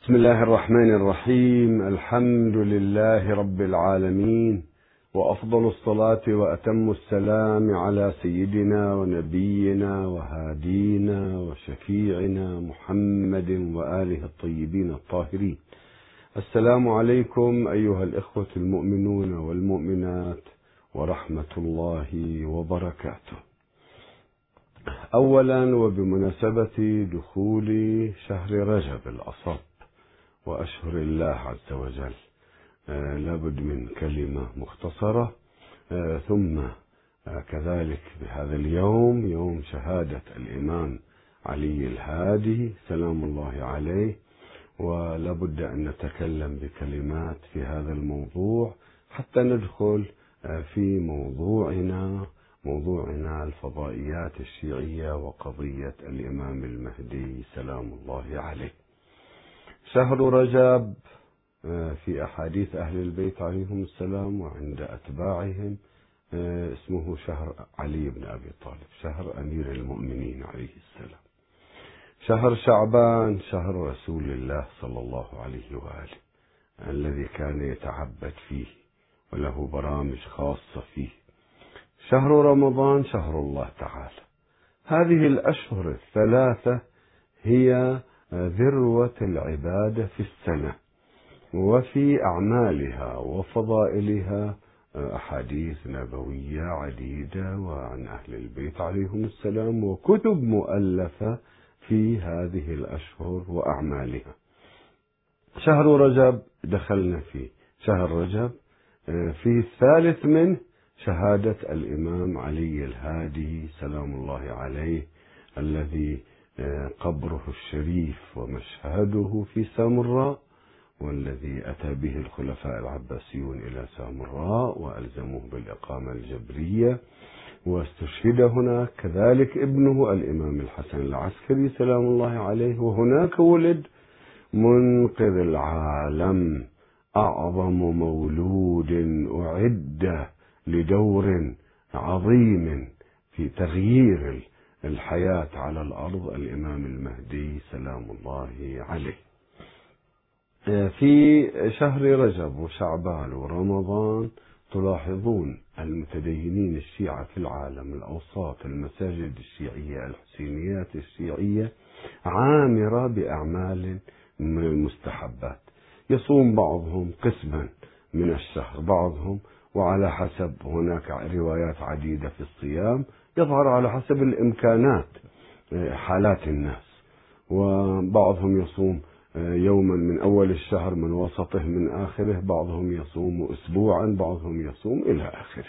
بسم الله الرحمن الرحيم. الحمد لله رب العالمين، وأفضل الصلاة وأتم السلام على سيدنا ونبينا وهادينا وشفيعنا محمد وآله الطيبين الطاهرين. السلام عليكم أيها الإخوة المؤمنون والمؤمنات ورحمة الله وبركاته. أولا، وبمناسبة دخول شهر رجب الأصب وأشهر الله عز وجل، لابد من كلمة مختصرة. ثم كذلك بهذا اليوم يوم شهادة الإمام علي الهادي سلام الله عليه، ولابد أن نتكلم بكلمات في هذا الموضوع حتى ندخل في موضوعنا الفضائيات الشيعية وقضية الإمام المهدي سلام الله عليه. شهر رجب في أحاديث أهل البيت عليهم السلام وعند أتباعهم اسمه شهر علي بن أبي طالب، شهر أمير المؤمنين عليه السلام. شهر شعبان شهر رسول الله صلى الله عليه وآله الذي كان يتعبد فيه وله برامج خاصة فيه. شهر رمضان شهر الله تعالى. هذه الأشهر الثلاثة هي ذروة العبادة في السنة، وفي أعمالها وفضائلها أحاديث نبوية عديدة وعن أهل البيت عليهم السلام، وكتب مؤلفة في هذه الأشهر وأعمالها. شهر رجب دخلنا فيه، شهر رجب في الثالث منه شهادة الإمام علي الهادي سلام الله عليه، الذي قبره الشريف ومشهده في سامراء، والذي أتى به الخلفاء العباسيون إلى سامراء وألزموه بالإقامة الجبرية، واستشهد هناك كذلك ابنه الإمام الحسن العسكري سلام الله عليه. وهناك ولد منقذ العالم، أعظم مولود أعد لدور عظيم في تغيير الحياة على الأرض، الإمام المهدي سلام الله عليه. في شهر رجب وشعبان ورمضان تلاحظون المتدينين الشيعة في العالم، الأوساط، المساجد الشيعية، الحسينيات الشيعية عامرة بأعمال من المستحبات. يصوم بعضهم قسما من الشهر، بعضهم وعلى حسب، هناك روايات عديدة في الصيام يظهر على حسب الإمكانات حالات الناس، وبعضهم يصوم يوما من أول الشهر، من وسطه، من آخره، بعضهم يصوم أسبوعا، بعضهم يصوم إلى آخره.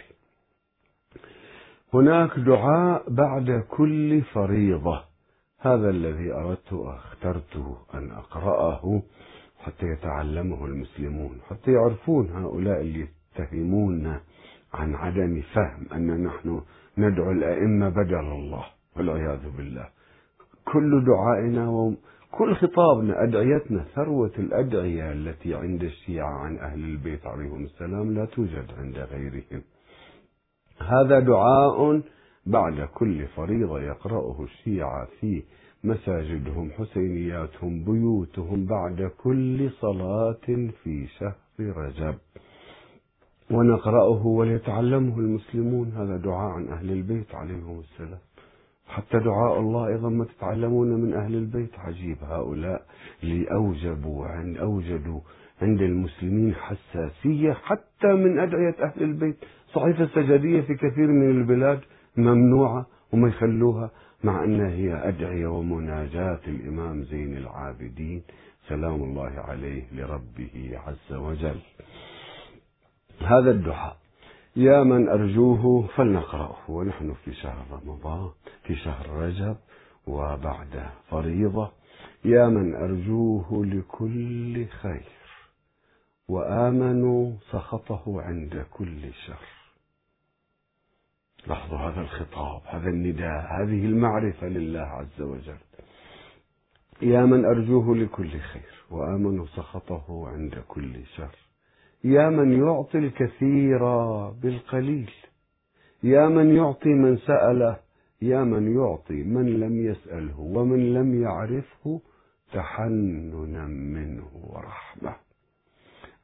هناك دعاء بعد كل فريضة، هذا الذي أردت واخترت أن أقرأه حتى يتعلمه المسلمون، حتى يعرفون هؤلاء اللي يتهمون عن عدم فهم أن نحن ندعو الأئمة بدل الله والعياذ بالله. كل دعائنا وكل خطابنا، أدعيتنا، ثروة الأدعية التي عند الشيعة عن أهل البيت عليهم السلام لا توجد عند غيرهم. هذا دعاء بعد كل فريضة يقرأه الشيعة في مساجدهم، حسينياتهم، بيوتهم، بعد كل صلاة في شهر رجب، ونقرأه وليتعلمه المسلمون. هذا دعاء عن أهل البيت عليهم السلام. حتى دعاء الله أيضا ما تتعلمون من أهل البيت. عجيب، هؤلاء اللي أوجدوا عند المسلمين حساسية حتى من أدعية أهل البيت. صحيفة السجدية في كثير من البلاد ممنوعة وما يخلوها، مع أنها هي أدعية ومناجاة الإمام زين العابدين سلام الله عليه لربه عز وجل. هذا الدعاء يا من أرجوه فلنقرأه ونحن في شهر رمضان، في شهر رجب وبعد فريضة. يا من أرجوه لكل خير وآمنوا سخطه عند كل شر. لاحظوا هذا الخطاب، هذا النداء، هذه المعرفة لله عز وجل. يا من أرجوه لكل خير وآمنوا سخطه عند كل شر. يا من يعطي الكثير بالقليل، يا من يعطي من سأله، يا من يعطي من لم يسأله ومن لم يعرفه تحننا منه.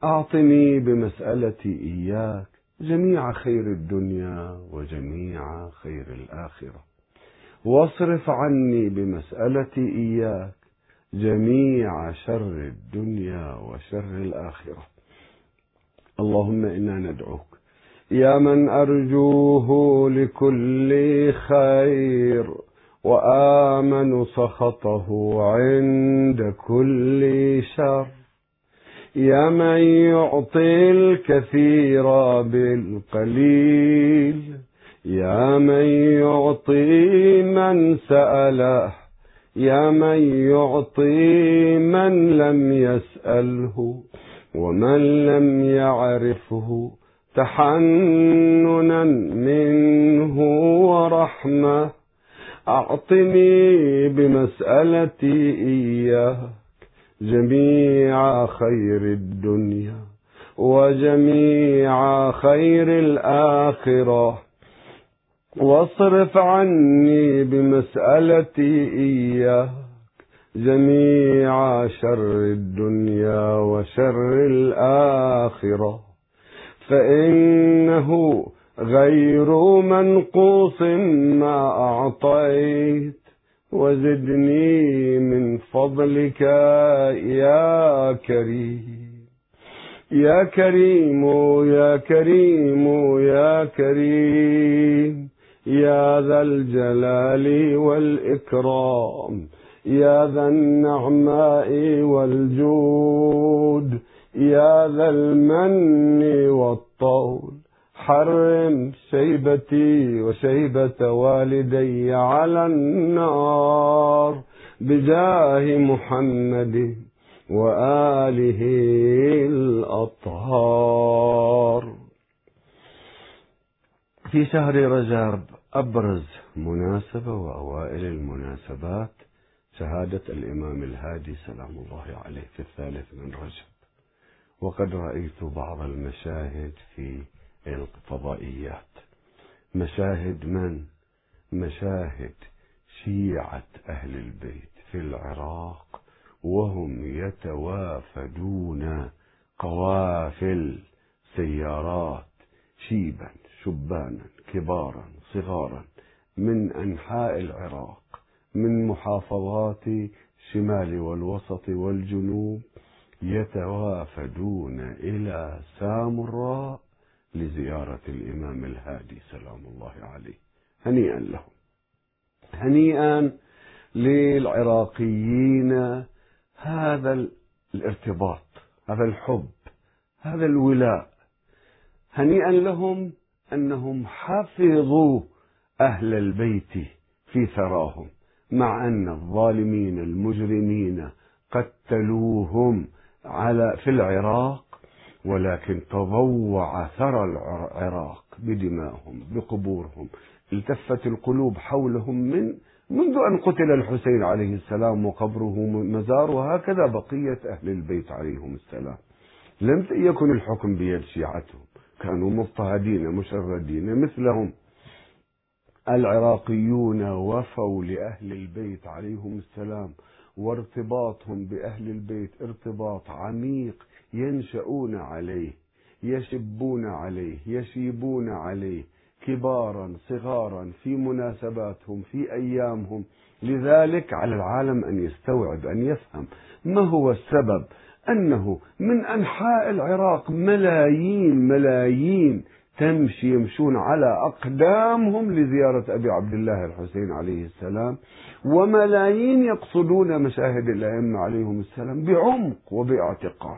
أعطني بمسألتي إياك جميع خير الدنيا وجميع خير الآخرة، واصرف عني بمسألتي إياك جميع شر الدنيا وشر الآخرة. اللهم إنا ندعوك يا من أرجوه لكل خير وآمن سخطه عند كل شر، يا من يعطي الكثير بالقليل، يا من يعطي من سأله، يا من يعطي من لم يسأله ومن لم يعرفه، تحننا منه ورحمة. أعطني بمسألتي إياك جميع خير الدنيا وجميع خير الآخرة، واصرف عني بمسألتي إياك جميع شر الدنيا وشر الآخرة، فإنه غير منقوص ما أعطيت، وزدني من فضلك يا كريم يا كريم يا كريم يا كريم، يا ذا الجلال والإكرام، يا ذا النعماء والجود، يا ذا المن والطول، حرم شيبتي وشيبة والدي على النار بجاه محمد وآله الأطهار. في شهر رجب أبرز مناسبة وأوائل المناسبات شهادة الإمام الهادي سلام الله عليه في 3 من رجب، وقد رأيت بعض المشاهد في الفضائيات، مشاهد شيعة أهل البيت في العراق وهم يتوافدون قوافل سيارات، شيبا شبانا كبارا صغارا من أنحاء العراق، من محافظات الشمال والوسط والجنوب، يتوافدون إلى سامراء لزيارة الإمام الهادي سلام الله عليه. هنيئا لهم، هنيئا للعراقيين هذا الارتباط، هذا الحب، هذا الولاء. هنيئا لهم أنهم حفظوا أهل البيت في ثراهم، مع أن الظالمين المجرمين قتلوهم في العراق، ولكن تضوع ثرى العراق بدمائهم بقبورهم. التفت القلوب حولهم منذ أن قتل الحسين عليه السلام وقبره مزار، وهكذا بقية أهل البيت عليهم السلام. لم يكن الحكم بيد شيعتهم، كانوا مضطهدين مشردين مثلهم. العراقيون وفوا لأهل البيت عليهم السلام، وارتباطهم بأهل البيت ارتباط عميق، ينشؤون عليه، يشبون عليه، يشيبون عليه، كبارا صغارا في مناسباتهم في أيامهم. لذلك على العالم أن يستوعب، أن يفهم ما هو السبب، أنه من أنحاء العراق ملايين يمشون على أقدامهم لزيارة أبي عبد الله الحسين عليه السلام، وملايين يقصدون مشاهد الأئمة عليهم السلام بعمق وباعتقاد.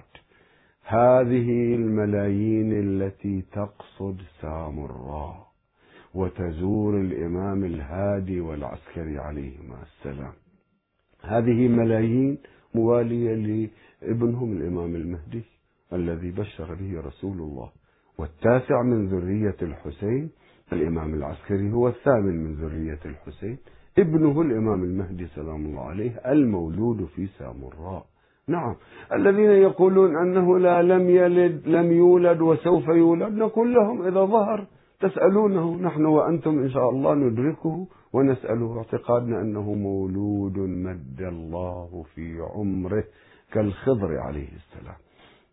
هذه الملايين التي تقصد سامراء وتزور الإمام الهادي والعسكري عليهما السلام، هذه ملايين موالية لابنهم الإمام المهدي الذي بشر به رسول الله، والتاسع من ذرية الحسين. الإمام العسكري هو الثامن من ذرية الحسين، ابنه الإمام المهدي سلام الله عليه المولود في سامراء. نعم، الذين يقولون أنه لم يولد وسوف يولد، نقول لهم إذا ظهر تسألونه، نحن وأنتم إن شاء الله ندركه ونسأله. اعتقادنا أنه مولود مد الله في عمره كالخضر عليه السلام.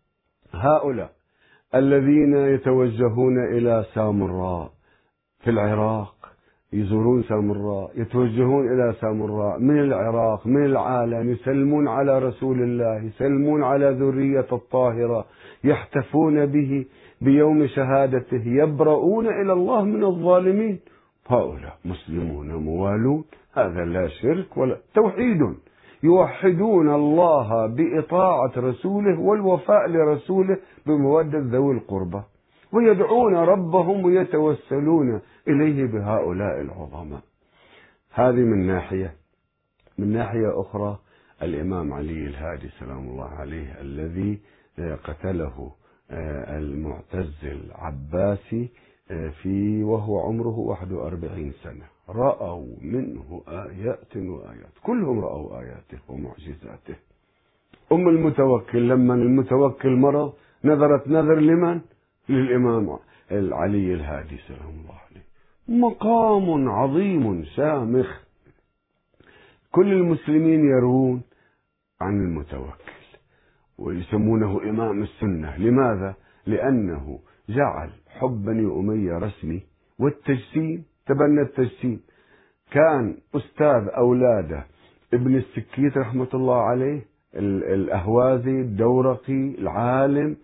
هؤلاء الذين يتوجهون إلى سامراء في العراق، يزورون سامراء، يتوجهون إلى سامراء من العراق من العالم، يسلمون على رسول الله، يسلمون على ذرية الطاهرة، يحتفون به بيوم شهادته، يبرؤون إلى الله من الظالمين. هؤلاء مسلمون موالون، هذا لا شرك ولا توحيد، يوحدون الله بإطاعة رسوله والوفاء لرسوله بمودة ذوي القربى، ويدعون ربهم ويتوسلون إليه بهؤلاء العظماء. هذه من ناحية. من ناحية أخرى الإمام علي الهادي سلام الله عليه الذي قتله المعتز العباسي وهو عمره 41 سنة، رأوا منه آيات وآيات، كلهم رأوا آياته ومعجزاته. أم المتوكل لما المتوكل مرض نظرت نظر لمن؟ للإمام علي الهادي سلام الله عليه. مقام عظيم شامخ. كل المسلمين يروون عن المتوكل ويسمونه إمام السنة. لماذا؟ لأنه جعل حب بني أمية رسمي، والتجسيم تبنى التجسيم. كان أستاذ أولاده ابن السكيت رحمة الله عليه، الأهوازي الدورقي العالم،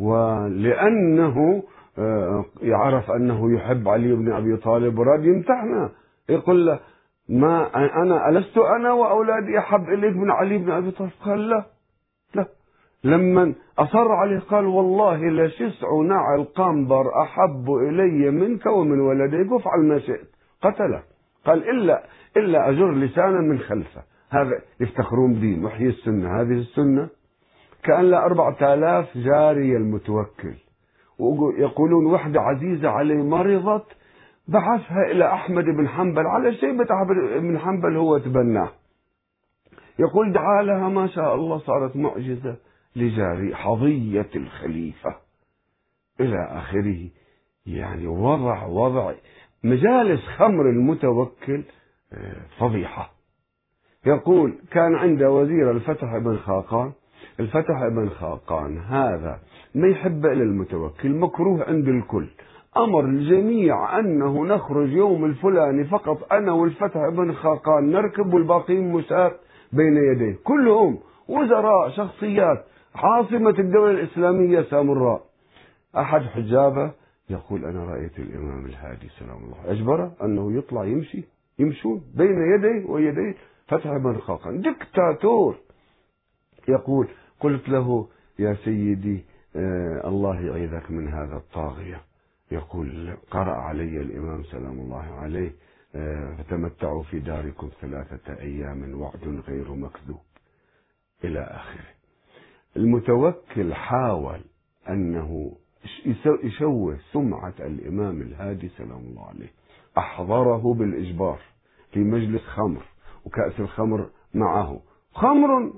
ولأنه يعرف أنه يحب علي بن أبي طالب وراد يمتحنه، يقول له ما أنا ألست أنا وأولادي أحب إليك من علي بن أبي طالب؟ قال لا لا. لما أصر عليه قال والله لشسع نعل قنبر أحب إلي منك ومن ولديك، وافعل ما شئت. قتله. قال إلا أجر لسانا من خلفه. هذا يفتخرون بدين وحي السنة. هذه السنة كأن له 4000 جارية المتوكل، ويقولون وحدة عزيزة عليه مرضت بعثها إلى أحمد بن حنبل على شيء أحمد بن حنبل هو تبناه، يقول دعا لها ما شاء الله صارت معجزة لجاري حظية الخليفة إلى آخره. يعني وضع مجالس خمر المتوكل فضيحة. يقول كان عنده وزير الفتح بن خاقان. الفتح بن خاقان هذا ما يحب إلى المتوكل، مكروه عند الكل، أمر الجميع أنه نخرج يوم الفلاني فقط أنا والفتح بن خاقان نركب والباقيين مساق بين يديه، كلهم وزراء شخصيات. عاصمة الدولة الإسلامية سامراء. أحد حجابه يقول أنا رأيت الإمام الهادي سلام الله أجبره أنه يطلع يمشون بين يديه ويديه فتح بن خاقان دكتاتور. يقول قلت له يا سيدي الله يعيذك من هذا الطاغية. يقول قرأ علي الإمام سلام الله عليه فتمتعوا في داركم 3 أيام وعد غير مكذوب إلى آخره. المتوكل حاول أنه يشوه سمعة الإمام الهادي سلام الله عليه، أحضره بالإجبار في مجلس خمر وكأس الخمر معه، خمر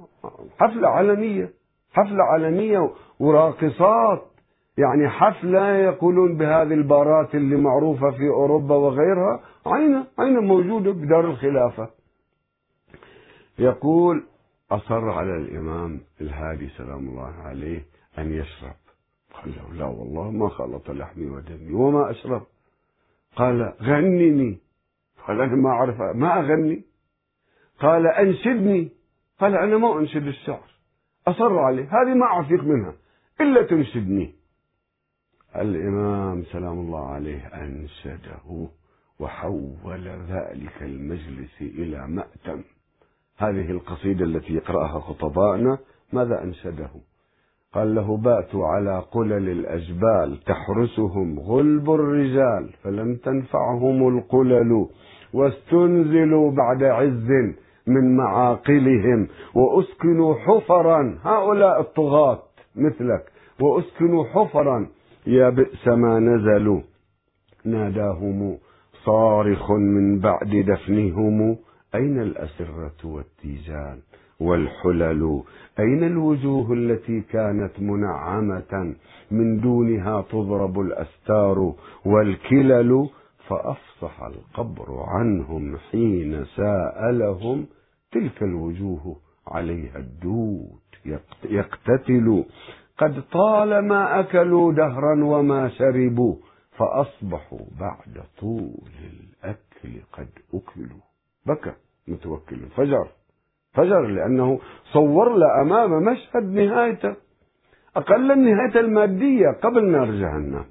حفلة علنية وراقصات، يعني حفلة يقولون بهذه البارات اللي معروفة في أوروبا وغيرها، عينة موجودة بدار الخلافة. يقول أصر على الإمام الهادي سلام الله عليه أن يشرب. قال له لا والله ما خلط لحمي ودمي وما أشرب. قال غنني. قال أنا ما أعرف ما أغني. قال أنشدني. قال أنا ما أنشد الشعر. أصر عليه هذه ما أعفيك منها إلا تنشدني. الإمام سلام الله عليه أنشده وحول ذلك المجلس إلى مأتم. هذه القصيدة التي يقرأها خطبائنا ماذا أنشده؟ قال له باتوا على قلل الأجبال تحرسهم غلب الرجال فلم تنفعهم القلل واستنزلوا بعد عز من معاقلهم وأسكنوا حفرا، هؤلاء الطغاة مثلك، وأسكنوا حفرا يا بئس ما نزلوا. ناداهم صارخ من بعد دفنهم أين الأسرة والتيجان والحلل؟ أين الوجوه التي كانت منعمة من دونها تضرب الأستار والكلل؟ فأفصح القبر عنهم حين سألهم تلك الوجوه عليها الدود يقتتل. قد طالما أكلوا دهرا وما شربوا فأصبحوا بعد طول الأكل قد أكلوا. بكى متوكل، فجر لأنه صور له أمامه مشهد نهايته، أقل النهاية المادية قبل نار جهنم.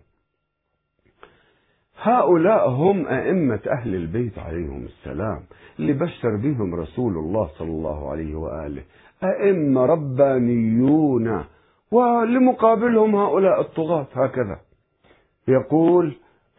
هؤلاء هم أئمة أهل البيت عليهم السلام اللي بشر بهم رسول الله صلى الله عليه وآله، أئمة ربانيون، ولمقابلهم هؤلاء الطغاة. هكذا يقول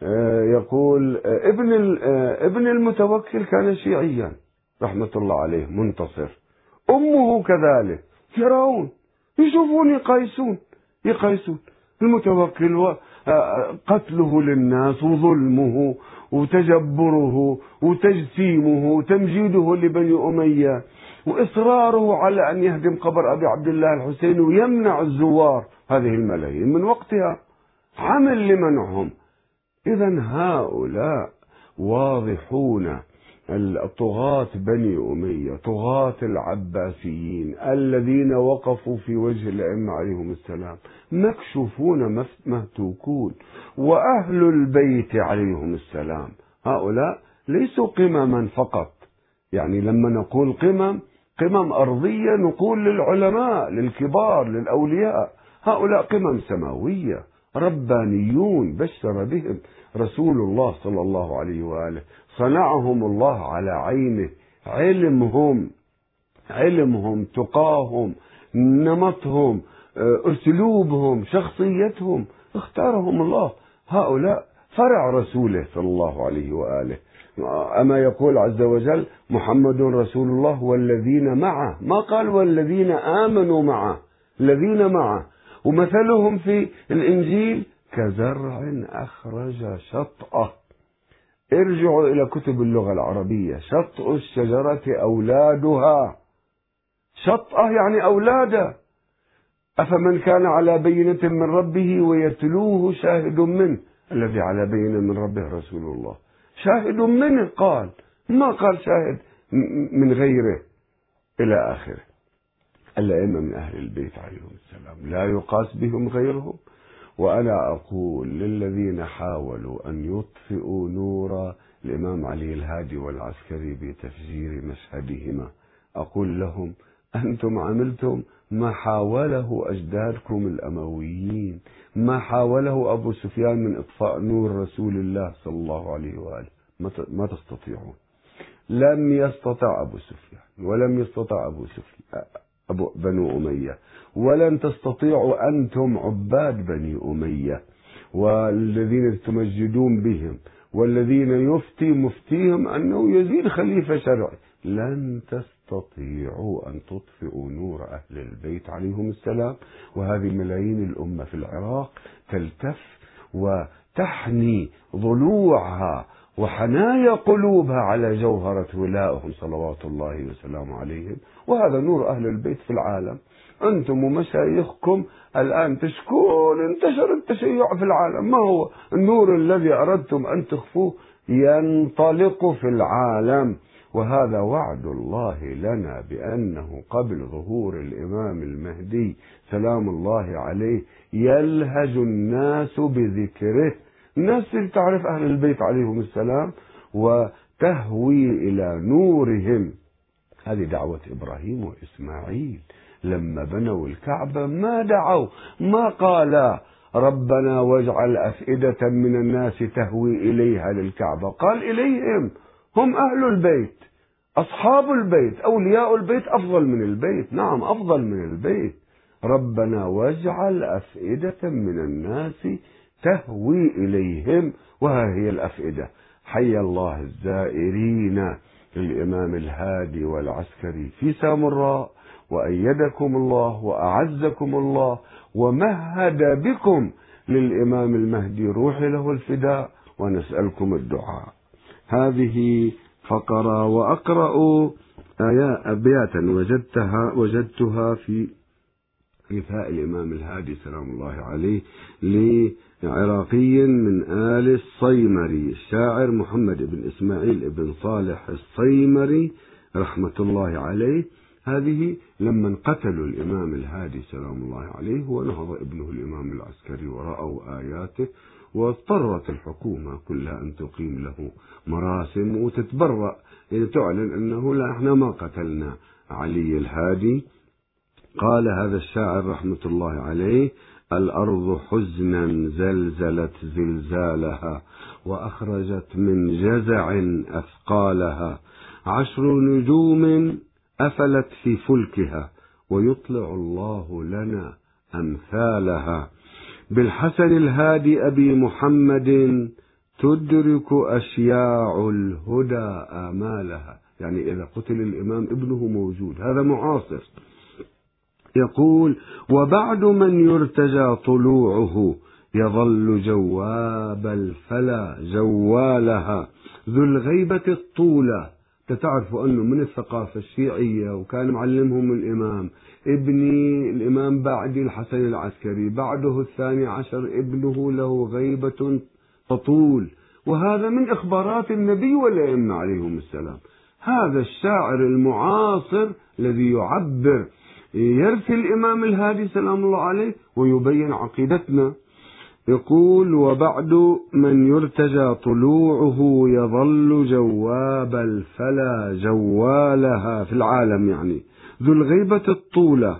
ابن المتوكل كان شيعيا رحمة الله عليه منتصر، أمه كذلك فرعون، يشوفون يقيسون المتوكل قتله للناس وظلمه وتجبره وتجسيمه وتمجيده لبني أمية وإصراره على أن يهدم قبر أبي عبد الله الحسين ويمنع الزوار، هذه الملايين من وقتها عمل لمنعهم. إذن هؤلاء واضحون، الطغاة بني أمية، طغاة العباسيين الذين وقفوا في وجه الأئمة عليهم السلام، مكشوفون مهتوكون. وأهل البيت عليهم السلام هؤلاء ليسوا قمما فقط، يعني لما نقول قمم أرضية نقول للعلماء للكبار للأولياء، هؤلاء قمم سماوية ربانيون بشر بهم رسول الله صلى الله عليه وآله، صنعهم الله على عينه، علمهم تقاهم نمطهم أسلوبهم شخصيتهم، اختارهم الله. هؤلاء فرع رسوله صلى الله عليه وآله. أما يقول عز وجل محمد رسول الله والذين معه، ما قال والذين آمنوا معه، الذين معه. ومثلهم في الإنجيل كزرع أخرج شطأه. ارجعوا إلى كتب اللغة العربية، شطأ الشجرة أولادها، شطأه يعني أولاده. أفمن كان على بينة من ربه ويتلوه شاهد منه، الذي على بينة من ربه رسول الله، شاهد منه قال، ما قال شاهد من غيره إلى آخره. الأئمة من أهل البيت عليهم السلام لا يقاس بهم غيرهم. وأنا أقول للذين حاولوا أن يطفئوا نور الإمام علي الهادي والعسكري بتفجير مشهدهما، أقول لهم أنتم عملتم ما حاوله أجدادكم الأمويين، ما حاوله أبو سفيان من إطفاء نور رسول الله صلى الله عليه وآله، ما تستطيعون. لم يستطع أبو سفيان ولم يستطع بنو أمية، ولن تستطيعوا أنتم عباد بني أمية والذين تمجدون بهم والذين مفتيهم أنه يزيد خليفة شرعي، لن تستطيعوا أن تطفئوا نور أهل البيت عليهم السلام. وهذه ملايين الأمة في العراق تلتف وتحني ضلوعها وحنايا قلوبها على جوهرة ولائهم صلوات الله وسلامه عليهم. وهذا نور أهل البيت في العالم. أنتم ومشايخكم الآن تشكون انتشر التشيع في العالم، ما هو النور الذي أردتم أن تخفوه ينطلق في العالم. وهذا وعد الله لنا بأنه قبل ظهور الإمام المهدي سلام الله عليه يلهج الناس بذكره، الناس تعرف أهل البيت عليهم السلام وتهوي إلى نورهم. هذه دعوة إبراهيم وإسماعيل لما بنوا الكعبة، ما دعوا، ما قال ربنا واجعل أفئدة من الناس تهوي إليها للكعبة، قال إليهم، هم أهل البيت، أصحاب البيت، أولياء البيت أفضل من البيت، نعم أفضل من البيت. ربنا واجعل أفئدة من الناس تهوي إليهم، وها هي الأفئدة. حي الله الزائرين للإمام الهادي والعسكري في سامراء، وأيدكم الله وأعزكم الله ومهد بكم للإمام المهدي، روحي له الفداء، ونسألكم الدعاء. هذه فقرة، وأقرأ أبياتا وجدتها في إيفاء الإمام الهادي سلام الله عليه لعراقي من آل الصيمري، الشاعر محمد بن إسماعيل بن صالح الصيمري رحمة الله عليه. هذه لما قتلوا الإمام الهادي سلام الله عليه ونهض ابنه الإمام العسكري ورأوا آياته، واضطرت الحكومة كلها أن تقيم له مراسم وتتبرأ، يعني تعلن أنه لا، احنا ما قتلنا علي الهادي. قال هذا الشاعر رحمة الله عليه: الأرض حزنا زلزلت زلزالها، وأخرجت من جزع أثقالها، 10 نجوم أفلت في فلكها، ويطلع الله لنا أمثالها. بالحسن الهادي أبي محمد تدرك أشياع الهدى آمالها. يعني إذا قتل الإمام ابنه موجود، هذا معاصر. يقول: وبعد من يرتجى طلوعه يظل جواب الفلا جوالها، ذو الغيبة الطولة. تعرف أنه من الثقافة الشيعية، وكان معلمهم الإمام ابني الإمام بعدي الحسن العسكري، بعده 12 ابنه له غيبة تطول، وهذا من إخبارات النبي والأئمة عليهم السلام. هذا الشاعر المعاصر الذي يعبر، يرثي الإمام الهادي سلام الله عليه ويبين عقيدتنا. يقول: وبعد من يرتجى طلوعه يظل جواب الفلا جوالها، في العالم يعني، ذو الغيبة الطولة،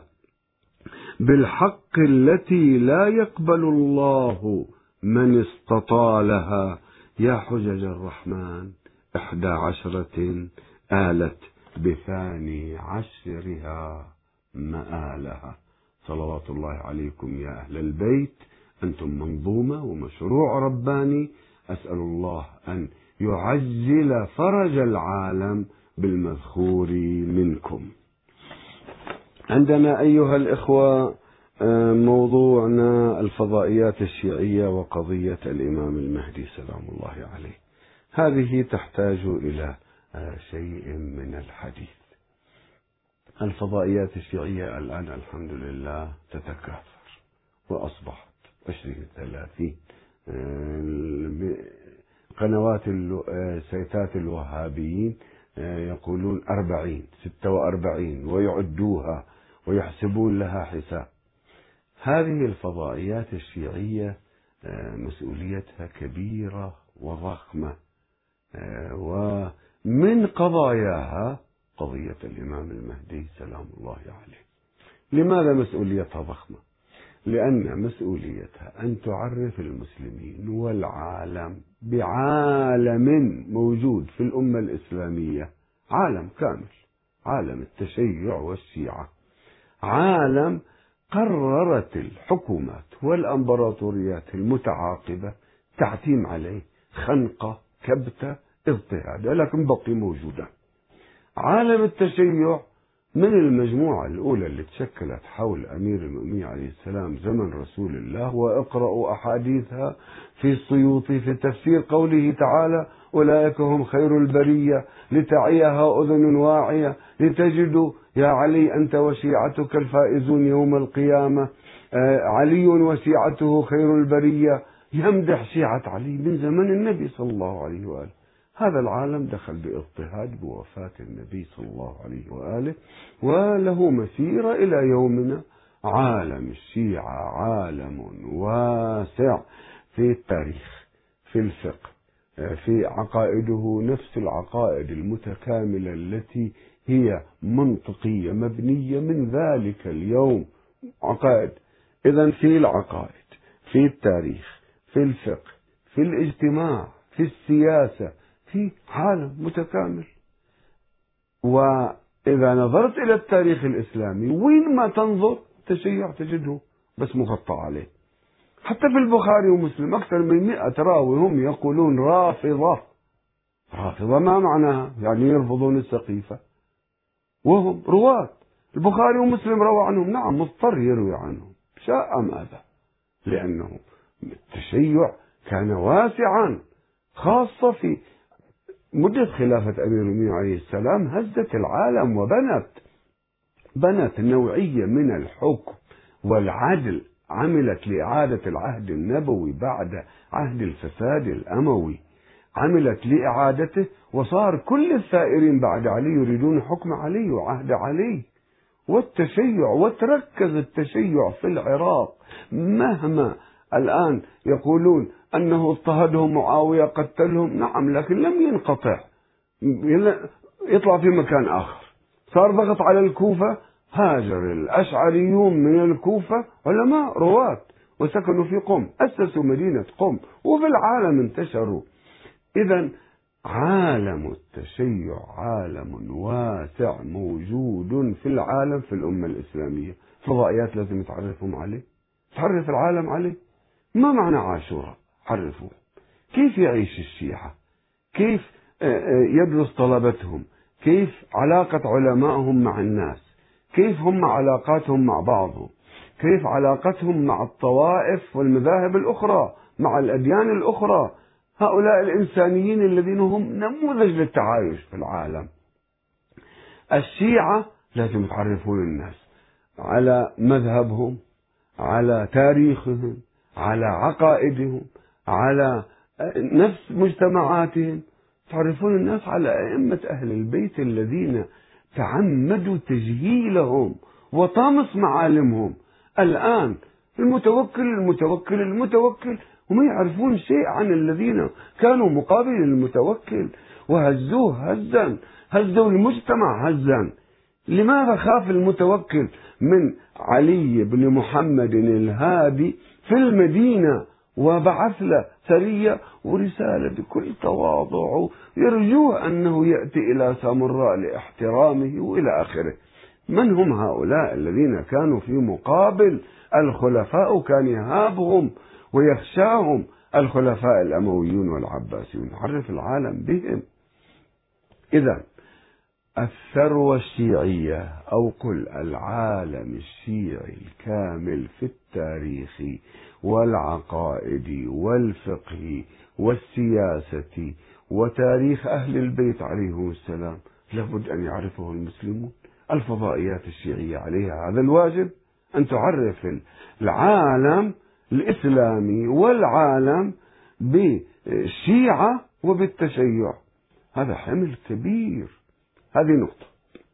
بالحق التي لا يقبل الله من استطالها، يا حجج الرحمن 11 آلت بثاني عشرها مآلها. صلوات الله عليكم يا أهل البيت، أنتم منظومة ومشروع رباني، أسأل الله أن يعجل فرج العالم بالمذخور منكم. عندنا أيها الإخوة موضوعنا الفضائيات الشيعية وقضية الإمام المهدي سلام الله عليه. هذه تحتاج إلى شيء من الحديث. الفضائيات الشيعية الآن الحمد لله تتكاثر، وأصبحت 20-30 قنوات سيتات الوهابيين يقولون 40 46 ويعدوها ويحسبون لها حساب. هذه الفضائيات الشيعية مسؤوليتها كبيرة وضخمة، ومن قضاياها قضية الإمام المهدي سلام الله عليه. لماذا مسؤوليتها ضخمة؟ لأن مسؤوليتها أن تعرف المسلمين والعالم بعالم موجود في الأمة الإسلامية، عالم كامل، عالم التشيع والشيعة، عالم قررت الحكومات والأمبراطوريات المتعاقبة تعتيم عليه، خنقة، كبتة، اضطهاد، لكن بقي موجودا. عالم التشيع من المجموعة الأولى اللي تشكلت حول أمير المؤمنين عليه السلام زمن رسول الله، وإقرأوا أحاديثها في السيوطي في تفسير قوله تعالى: أولئك هم خير البرية لتعيها أذن واعية لتجدوا يا علي أنت وشيعتك الفائزون يوم القيامة، علي وشيعته خير البرية. يمدح شيعة علي من زمن النبي صلى الله عليه وآله. هذا العالم دخل باضطهاد بوفاة النبي صلى الله عليه وآله، وله مسيرة إلى يومنا. عالم الشيعة عالم واسع في التاريخ، في الفقه، في عقائده، نفس العقائد المتكاملة التي هي منطقية مبنية من ذلك اليوم عقائد. إذن في العقائد، في التاريخ، في الفقه، في الاجتماع، في السياسة، في عالم متكامل. وإذا نظرت إلى التاريخ الإسلامي وين ما تنظر تشيع تجده بس مغطى عليه. حتى في البخاري ومسلم أكثر من 100 راوي هم يقولون رافضة. رافضة ما معناها؟ يعني يرفضون السقيفة، وهم رواة. البخاري ومسلم روى عنهم، نعم مضطر يروي عنهم، شاء أم أبى، لأنه التشيع كان واسعا، خاصة في مدة خلافة أمير المؤمنين عليه السلام هزت العالم بنت نوعية من الحكم والعدل، عملت لإعادة العهد النبوي بعد عهد الفساد الأموي، عملت لإعادته، وصار كل الثائرين بعد علي يريدون حكم علي وعهد علي. والتشيع، وتركز التشيع في العراق. مهما الآن يقولون أنه اضطهدهم معاوية قتلهم، نعم، لكن لم ينقطع، يطلع في مكان آخر. صار ضغط على الكوفة، هاجر الأشعريون من الكوفة، علماء رواة، وسكنوا في قم، أسسوا مدينة قم، وفي العالم انتشروا. إذا عالم التشيع عالم واسع موجود في العالم، في الأمة الإسلامية. فضائيات لازم تعرفهم عليه، تعرف العالم عليه. ما معنى عاشوراء؟ عرفوا كيف يعيش الشيعة، كيف يدرس طلبتهم، كيف علاقة علمائهم مع الناس، كيف هم علاقاتهم مع بعضهم، كيف علاقتهم مع الطوائف والمذاهب الأخرى، مع الأديان الأخرى، هؤلاء الإنسانيين الذين هم نموذج للتعايش في العالم. الشيعة لازم تعرفون الناس على مذهبهم، على تاريخهم، على عقائدهم، على نفس مجتمعاتهم. تعرفون الناس على أئمة أهل البيت الذين تعمدوا تجهيلهم وطامس معالمهم. الآن المتوكل هم يعرفون شيء عن الذين كانوا مقابل المتوكل وهزوه هزا، هزوا المجتمع هزا. لماذا خاف المتوكل من علي بن محمد الهادي في المدينة وبعث له سرية ورسالة بكل تواضع يرجوه أنه يأتي إلى سامراء لاحترامه وإلى آخره؟ من هم هؤلاء الذين كانوا في مقابل الخلفاء؟ كان يهابهم ويخشاهم الخلفاء الأمويون والعباسيون. عرف العالم بهم. إذا الثروة الشيعية، أو قل العالم الشيعي الكامل في التاريخ والعقائد والفقه والسياسة وتاريخ أهل البيت عليهم السلام، لابد أن يعرفه المسلمون. الفضائيات الشيعية عليها هذا الواجب، أن تعرف العالم الإسلامي والعالم بالشيعة وبالتشيع. هذا حمل كبير. هذه نقطة.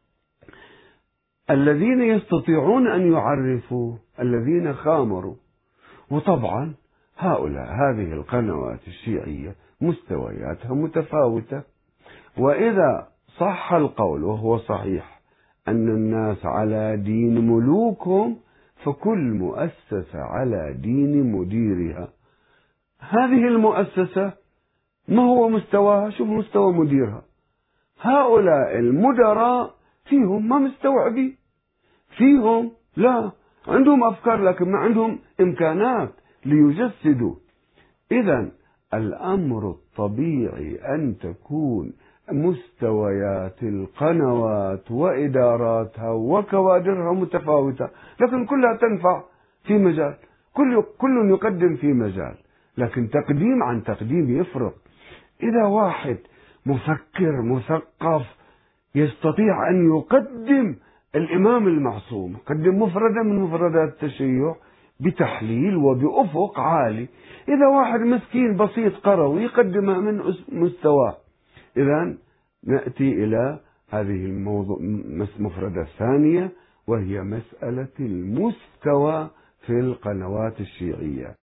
الذين يستطيعون أن يعرفوا الذين خامروا، وطبعا هذه القنوات الشيعية مستوياتها متفاوتة. وإذا صح القول، وهو صحيح، أن الناس على دين ملوكهم، فكل مؤسسة على دين مديرها. هذه المؤسسة ما هو مستواها؟ شوف مستوى مديرها. هؤلاء المدراء فيهم ما مستوعبين، فيهم لا عندهم أفكار لكن ما عندهم إمكانات ليجسدوا. إذا الأمر الطبيعي أن تكون مستويات القنوات وإداراتها وكوادرها متفاوتة، لكن كلها تنفع في مجال، كل يقدم في مجال، لكن تقديم عن تقديم يفرق. إذا واحد مفكر مثقف يستطيع أن يقدم الإمام المعصوم، يقدم مفردة من مفردات التشيع بتحليل وبأفق عالي، إذا واحد مسكين بسيط قروي يقدمها من مستواه. إذا نأتي إلى هذه المفردة الثانية، وهي مسألة المستوى في القنوات الشيعية.